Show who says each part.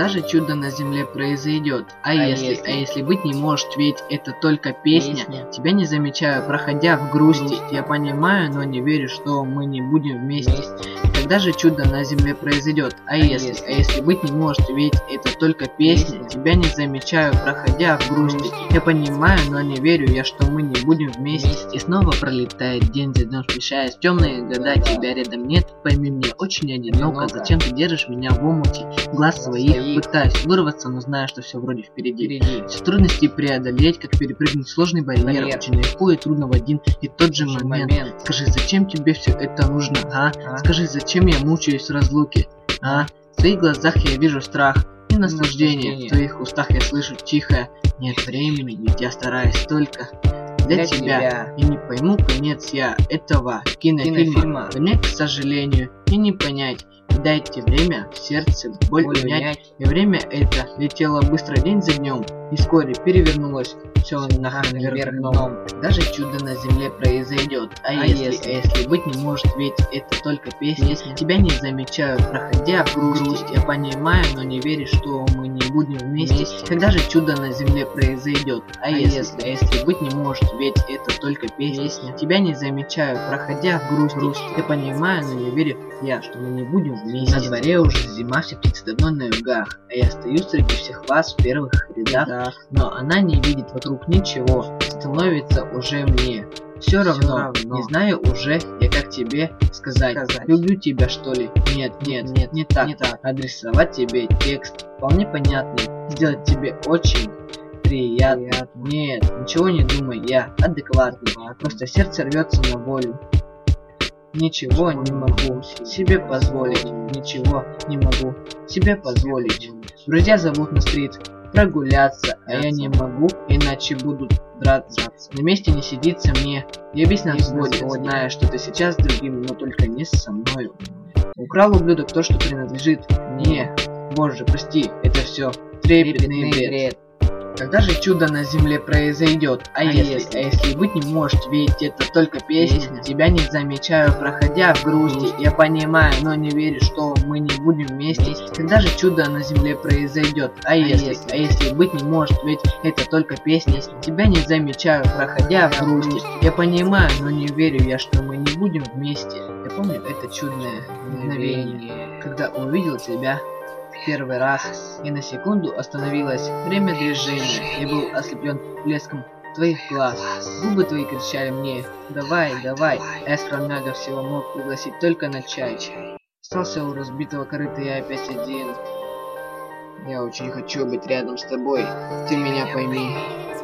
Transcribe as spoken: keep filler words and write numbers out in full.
Speaker 1: Когда же чудо на земле произойдет? А, а если, если, а если быть не может, ведь это только песня. песня. Тебя не замечаю, проходя в грусти. грусти. Я понимаю, но не верю, что мы не будем вместе. вместе. Когда же чудо на земле произойдет? А, а если, если, а если быть не может, ведь это только песня. песня. Тебя не замечаю, проходя в грусти. грусти. Я понимаю, но не верю я, что мы не будем вместе. вместе. И снова пролетает день за днем, смешаясь в темные года. Тебя рядом нет, пойми, мне очень одиноко. Зачем ты держишь меня в омуте глаз своих? Пытаюсь вырваться, но знаю, что все вроде впереди. впереди. Все трудности преодолеть, как перепрыгнуть сложный барьер. барьер. Очень легко и трудно в один и тот же момент. момент. Скажи, зачем тебе все это нужно, а? а? Скажи, зачем я мучаюсь в разлуке, а? В твоих глазах я вижу страх и наслаждение. В твоих устах я слышу тихое: нет времени, ведь я стараюсь только для, для тебя. тебя. И не пойму конец я этого кинофильма. кинофильма. Мне, к сожалению, и не понять. Дайте время в сердце боль унять. И время это летело быстро день за днем, и вскоре перевернулось все наверх дном. Даже чудо на земле произойдет. А, а если, если, а если быть не может, ведь это только песня. песня. Тебя не замечаю, проходя в грусть. грусть. Я понимаю, но не верю, что мы не будем вместе. вместе. Когда же чудо на земле произойдет? А, а если, если, а если быть не может, ведь это только песня. песня. Тебя не замечаю, проходя в грусть. грусть. Я понимаю, но не верю я, что мы не будем вместе. На дворе уже зима, все птицы давно на югах, а я стою среди всех вас в первых рядах. Да. Но она не видит вокруг ничего, становится уже мне все равно. равно. Не знаю уже я, как тебе сказать. сказать. Люблю тебя, что ли? Нет, нет, нет, не так. Не так. Адресовать тебе текст вполне понятный, сделать тебе очень приятно. приятно. Нет, ничего не думай, я адекватный. Просто сердце рвется на волю. Ничего не могу себе позволить, ничего не могу себе позволить. Друзья зовут на стрит прогуляться, а я не могу, иначе будут драться. На месте не сидится мне, я весь на взводе, зная, что ты сейчас с другим, но только не со мною. Украл ублюдок то, что принадлежит мне. Боже, прости, это все трепетный бред. Когда же чудо на земле произойдет? А, а если, если, а если быть не может, ведь это только песня. песня. Тебя не замечаю, проходя в грусти. Я понимаю, но не верю, что мы не будем вместе. вместе. Когда же чудо на земле произойдет? А, а если, если, а если быть не может, ведь это только песня. песня. Тебя не замечаю, проходя в грусти. Я понимаю, но не верю я, что мы не будем вместе. Я помню это чудное мгновение, когда увидел тебя первый раз, и на секунду остановилось время движения. Я был ослеплен блеском твоих глаз. Губы твои кричали мне: давай, давай. А я скромняга всего мог пригласить только на чай. Остался у разбитого корыта я опять один. Я очень хочу быть рядом с тобой. Ты меня пойми.